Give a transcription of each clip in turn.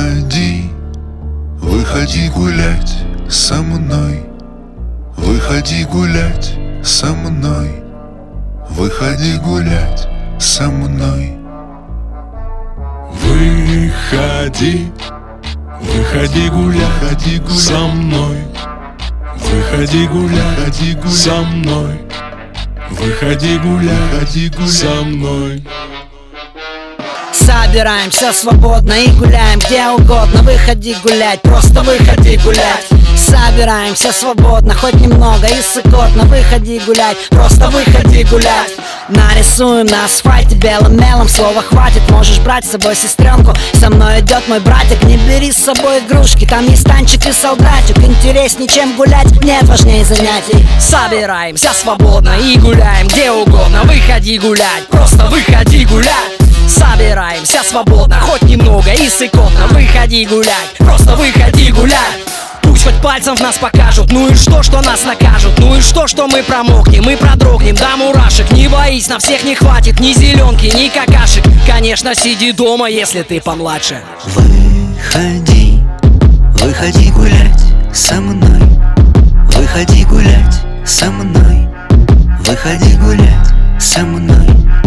Выходи, выходи гулять со мной. Выходи гулять со мной. Выходи гулять со мной. Выходи, выходи гулять со мной. Выходи гулять со мной. Выходи гулять со мной. Собираемся свободно и гуляем где угодно. Выходи гулять, просто выходи гулять. Собираемся свободно, хоть немного и сыкотно. Выходи гулять, просто выходи гулять. Нарисуем на асфальте белым мелом. Слова хватит, можешь брать с собой сестренку. Со мной идет мой братик, не бери с собой игрушки. Там есть танчик и солдатик. Интересней, чем гулять, нет важнее занятий. Собираемся свободно и гуляем где угодно. Выходи гулять, просто выходи гулять. Собираемся свободно, хоть немного и сыкотно. Выходи гулять, просто выходи гулять. Пусть хоть пальцем в нас покажут. Ну и что нас накажут? Ну и что мы промокнем и продрогнем до мурашек? Не боись, на всех не хватит ни зеленки, ни какашек. Конечно, сиди дома, если ты помладше. Выходи, выходи гулять со мной. Выходи гулять со мной. Выходи гулять со мной.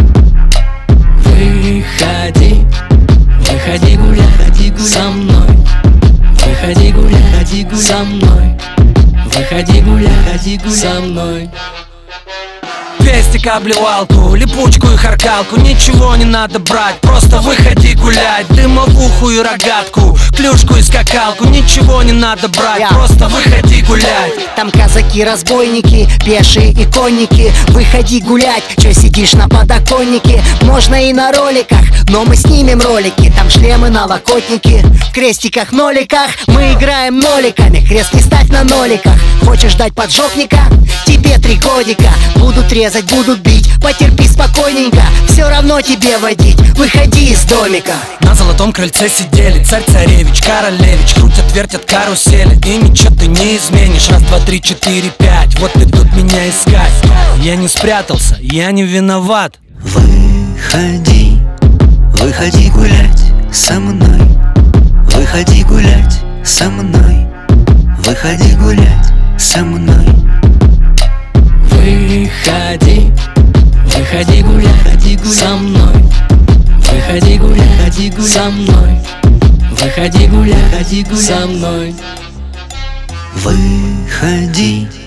Выходи, выходи гулять со мной. Выходи гулять со мной. Выходи гулять со мной. Пестик, обливалку, липучку и харкалку. Ничего не надо брать, просто выходи гулять. Дымовуху и рогатку, клюшку и скакалку. Ничего не надо брать, просто выходи гулять. Там казаки-разбойники, пешие и конники. Выходи гулять, чё сидишь на подоконнике? Можно и на роликах, но мы снимем ролики. Там шлемы, налокотники, в крестиках-ноликах. Мы играем ноликами, крест не ставь на ноликах. Хочешь дать поджопника? Тебе 3 годика. Будут резать, будут бить, потерпи спокойненько. Все равно тебе водить, выходи из домика. На золотом крыльце сидели царь-царевич, королевич. Крутят, вертят карусели, и ничего ты не изменишь. Раз, два, три, 4, 5, вот идут меня искать. Я не спрятался, я не виноват. Выходи, выходи гулять со мной. Выходи гулять со мной. Выходи гулять со мной. Выходи, выходи гулять со мной. Выходи гулять со мной. Выходи гулять со мной. Выходи,